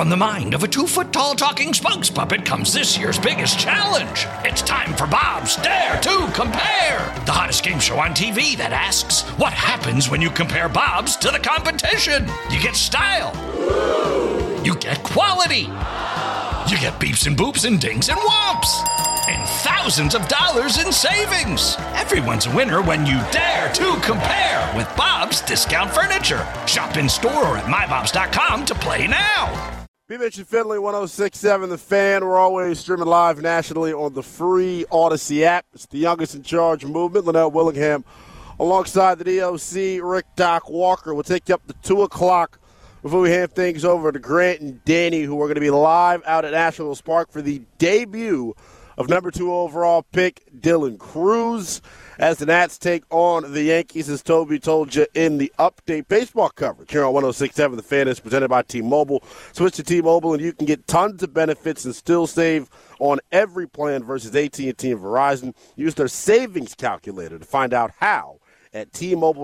From the mind of a 2-foot-tall talking spokes puppet comes this year's biggest challenge. It's time for Bob's Dare to Compare, the hottest game show on TV that asks, what happens when you compare Bob's to the competition? You get style. You get quality. You get beeps and boops and dings and whomps. And thousands of dollars in savings. Everyone's a winner when you dare to compare with Bob's Discount Furniture. Shop in store or at mybobs.com to play now. B. Mitch and Finley, 106.7 The Fan. We're always streaming live nationally on the free Odyssey app. It's the youngest in charge movement, Linnell Willingham, alongside the DOC, Rick Doc Walker. We'll take you up to 2 o'clock before we hand things over to Grant and Danny, who are going to be live out at National Park for the debut of number 2 overall pick Dylan Cruz, as the Nats take on the Yankees, as Toby told you in the update. Baseball coverage here on 106.7 The Fan is presented by T-Mobile. Switch to T-Mobile and you can get tons of benefits and still save on every plan versus AT&T and Verizon. Use their savings calculator to find out how at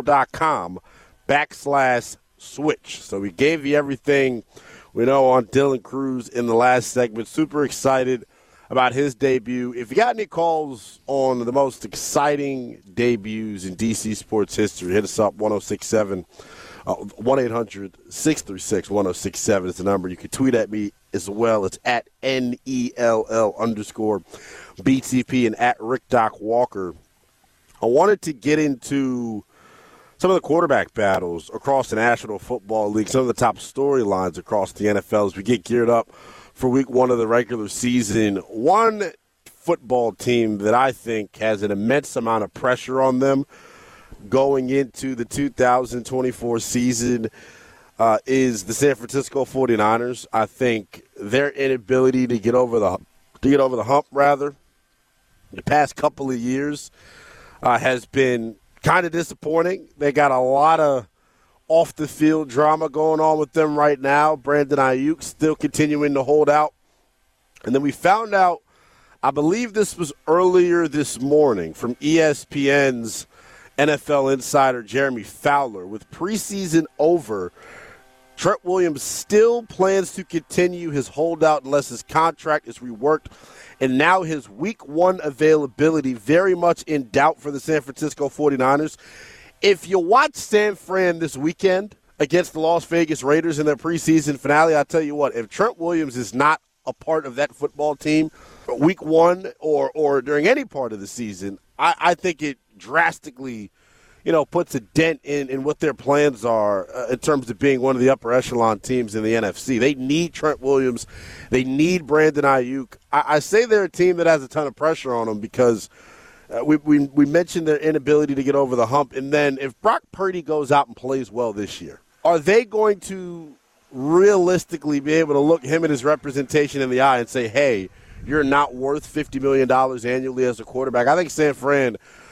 T-Mobile.com/switch. So we gave you everything we know on Dylan Cruz in the last segment. Super excited about his debut. If you got any calls on the most exciting debuts in DC sports history, hit us up, 106.7, 1-800-636-1067 is the number. You can tweet at me as well. It's at NELL_BTP and at Rick Doc Walker. I wanted to get into some of the quarterback battles across the National Football League, some of the top storylines across the NFL as we get geared up for week 1 of the regular season. One football team that I think has an immense amount of pressure on them going into the 2024 season is the San Francisco 49ers. I think their inability to get over the hump, the past couple of years has been kind of disappointing. They got a lot of off-the-field drama going on with them right now. Brandon Ayuk still continuing to hold out. And then we found out, I believe this was earlier this morning, from ESPN's NFL insider Jeremy Fowler, with preseason over, Trent Williams still plans to continue his holdout unless his contract is reworked. And now his week 1 availability very much in doubt for the San Francisco 49ers. If you watch San Fran this weekend against the Las Vegas Raiders in their preseason finale, I'll tell you what, if Trent Williams is not a part of that football team week 1 or during any part of the season, I think it drastically, puts a dent in what their plans are in terms of being one of the upper echelon teams in the NFC. They need Trent Williams. They need Brandon Ayuk. I say they're a team that has a ton of pressure on them because we mentioned their inability to get over the hump. And then if Brock Purdy goes out and plays well this year, are they going to realistically be able to look him and his representation in the eye and say, hey, you're not worth $50 million annually as a quarterback? I think San Fran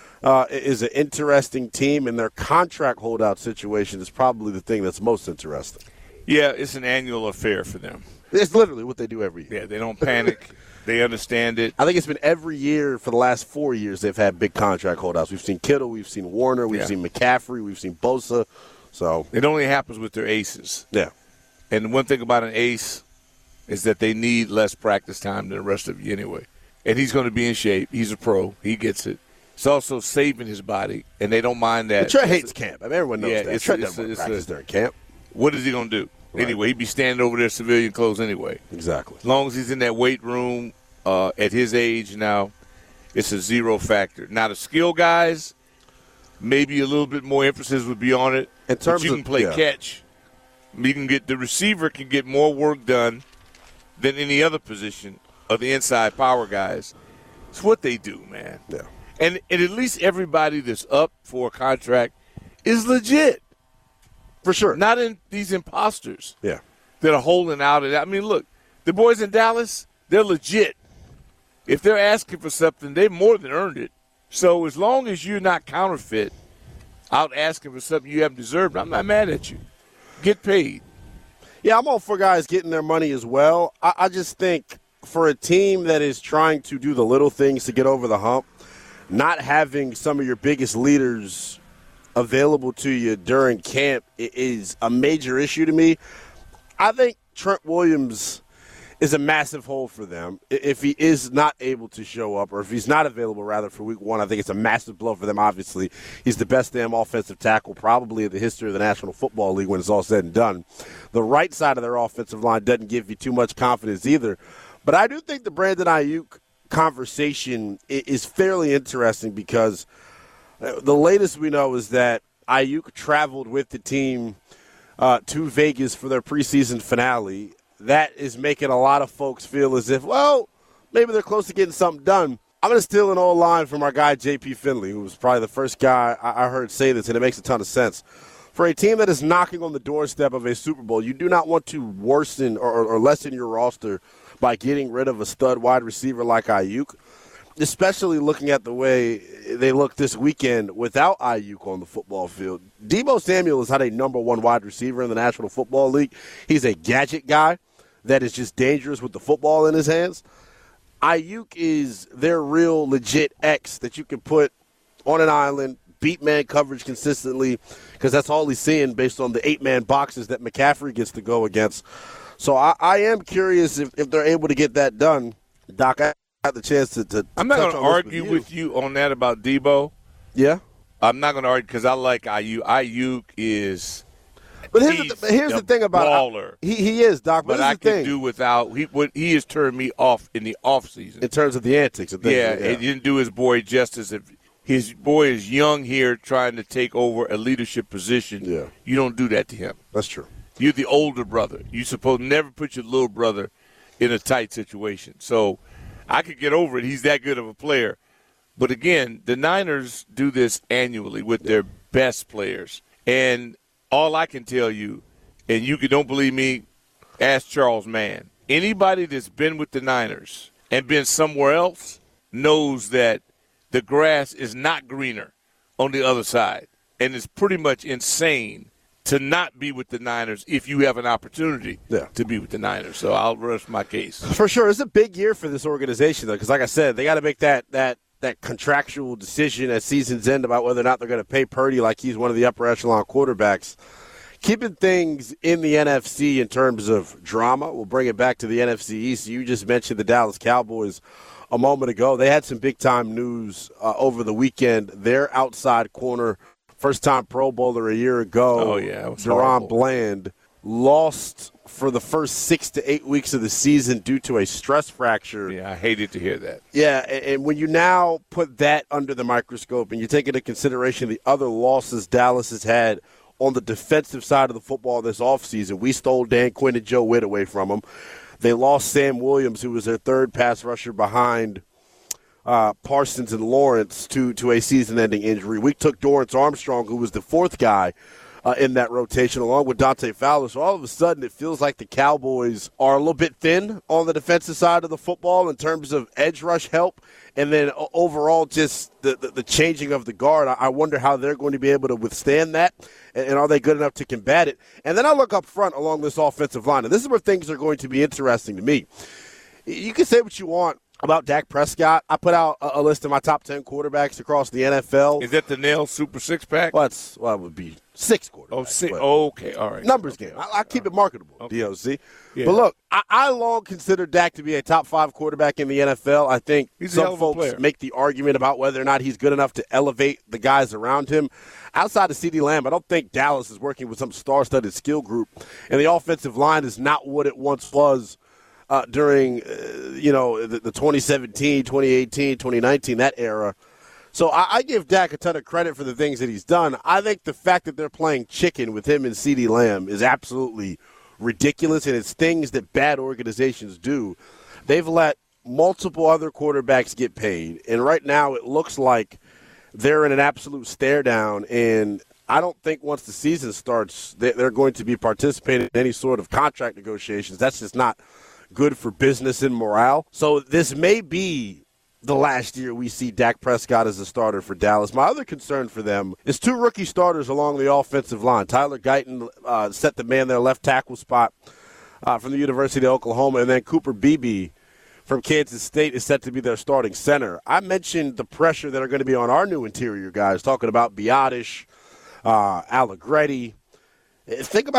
is an interesting team, and their contract holdout situation is probably the thing that's most interesting. Yeah, it's an annual affair for them. It's literally what they do every year. Yeah, they don't panic. They understand it. I think it's been every year for the last 4 years they've had big contract holdouts. We've seen Kittle, we've seen Warner, we've seen McCaffrey, we've seen Bosa. So it only happens with their aces. Yeah. And one thing about an ace is that they need less practice time than the rest of you anyway. And he's going to be in shape. He's a pro. He gets it. It's also saving his body, and they don't mind that. But Trent hates camp. I mean, everyone knows that. Trent doesn't practice during camp. What is he going to do? Right. Anyway, he'd be standing over there civilian clothes anyway. Exactly. As long as he's in that weight room at his age now, it's a zero factor. Now, the skill guys, maybe a little bit more emphasis would be on it. In terms but you can play catch. You can get the receiver can get more work done than any other position of the inside power guys. It's what they do, man. Yeah. And at least everybody that's up for a contract is legit. For sure. Not in these imposters that are holding out. I mean, look, the boys in Dallas, they're legit. If they're asking for something, they've more than earned it. So as long as you're not counterfeit out asking for something you haven't deserved, I'm not mad at you. Get paid. Yeah, I'm all for guys getting their money as well. I just think for a team that is trying to do the little things to get over the hump, not having some of your biggest leaders available to you during camp is a major issue to me. I think Trent Williams is a massive hole for them. If he is not able to show up, or if he's not available, rather, for week one, I think it's a massive blow for them, obviously. He's the best damn offensive tackle probably in the history of the National Football League when it's all said and done. The right side of their offensive line doesn't give you too much confidence either. But I do think the Brandon Ayuk conversation is fairly interesting because the latest we know is that Ayuk traveled with the team to Vegas for their preseason finale. That is making a lot of folks feel as if, well, maybe they're close to getting something done. I'm going to steal an old line from our guy J.P. Finley, who was probably the first guy I heard say this, and it makes a ton of sense. For a team that is knocking on the doorstep of a Super Bowl, you do not want to worsen or lessen your roster by getting rid of a stud wide receiver like Ayuk, especially looking at the way they look this weekend without Ayuk on the football field. Deebo Samuel is not a number one wide receiver in the National Football League. He's a gadget guy that is just dangerous with the football in his hands. Ayuk is their real legit X that you can put on an island, beat man coverage consistently, because that's all he's seeing based on the 8-man boxes that McCaffrey gets to go against. So I am curious if they're able to get that done. Doc, I had the chance to I'm not going to argue with you on that about Deebo. Yeah? I'm not going to argue because I like Ayuk. Ayuk is – but here's the thing about baller. He is, Doc, but I can do without – he has turned me off in the offseason. In terms of the antics. And things, yeah, he didn't do his boy justice. If his boy is young here trying to take over a leadership position, you don't do that to him. That's true. You're the older brother. You're supposed to never put your little brother in a tight situation. So I could get over it. He's that good of a player. But, again, the Niners do this annually with their best players. And all I can tell you, and you don't believe me, ask Charles Mann. Anybody that's been with the Niners and been somewhere else knows that the grass is not greener on the other side. And it's pretty much insane to not be with the Niners if you have an opportunity to be with the Niners. So I'll rest my case. For sure. It's a big year for this organization, though, because like I said, they got to make that contractual decision at season's end about whether or not they're going to pay Purdy like he's one of the upper echelon quarterbacks. Keeping things in the NFC in terms of drama, we'll bring it back to the NFC East. You just mentioned the Dallas Cowboys a moment ago. They had some big-time news over the weekend. Their outside corner, first-time Pro Bowler a year ago, Deron Bland, lost for the first 6 to 8 weeks of the season due to a stress fracture. Yeah, I hated to hear that. Yeah, and when you now put that under the microscope and you take into consideration the other losses Dallas has had on the defensive side of the football this offseason, we stole Dan Quinn and Joe Witt away from them. They lost Sam Williams, who was their third pass rusher behind Parsons and Lawrence to a season-ending injury. We took Dorrance Armstrong, who was the fourth guy in that rotation, along with Dante Fowler. So all of a sudden it feels like the Cowboys are a little bit thin on the defensive side of the football in terms of edge rush help. And then overall just the changing of the guard. I wonder how they're going to be able to withstand that, and are they good enough to combat it. And then I look up front along this offensive line, and this is where things are going to be interesting to me. You can say what you want about Dak Prescott. I put out a list of my top 10 quarterbacks across the NFL. Is that the Nail Super Six-Pack? Well, it would be 6 quarterbacks. Oh, 6. Okay, all right. Numbers game. I keep it marketable, DOC. Yeah. But look, I long considered Dak to be a top 5 quarterback in the NFL. I think some folks make the argument about whether or not he's good enough to elevate the guys around him. Outside of CeeDee Lamb, I don't think Dallas is working with some star-studded skill group, and the offensive line is not what it once was during, the 2017, 2018, 2019, that era. So I give Dak a ton of credit for the things that he's done. I think the fact that they're playing chicken with him and CeeDee Lamb is absolutely ridiculous, and it's things that bad organizations do. They've let multiple other quarterbacks get paid, and right now it looks like they're in an absolute stare down, and I don't think once the season starts they're going to be participating in any sort of contract negotiations. That's just not good for business and morale. So this may be the last year we see Dak Prescott as a starter for Dallas. My other concern for them is 2 rookie starters along the offensive line. Tyler Guyton set the man their left tackle spot from the University of Oklahoma, and then Cooper Beebe from Kansas State is set to be their starting center. I mentioned the pressure that are going to be on our new interior guys, talking about Biadasz, Allegretti. Think about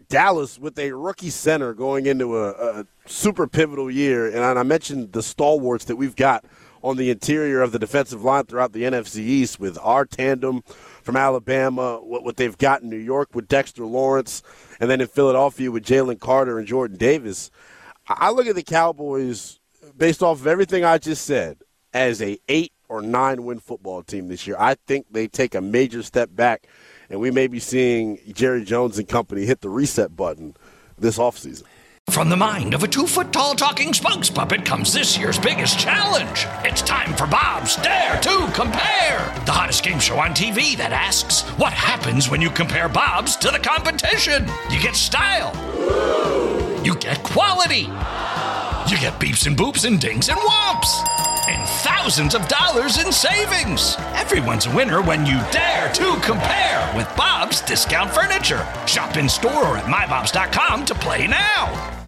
Dallas with a rookie center going into a super pivotal year, and I mentioned the stalwarts that we've got on the interior of the defensive line throughout the NFC East with our tandem from Alabama, what they've got in New York with Dexter Lawrence, and then in Philadelphia with Jalen Carter and Jordan Davis. I look at the Cowboys, based off of everything I just said, as a 8 or 9 win football team this year. I think they take a major step back, and we may be seeing Jerry Jones and company hit the reset button this offseason. From the mind of a 2-foot-tall talking spokes puppet comes this year's biggest challenge. It's time for Bob's Dare to Compare, the hottest game show on TV that asks, what happens when you compare Bob's to the competition? You get style. You get quality. You get beeps and boops and dings and whomps. And thousands of dollars in savings. Everyone's a winner when you dare to compare with Bob's Discount Furniture. Shop in store or at mybobs.com to play now.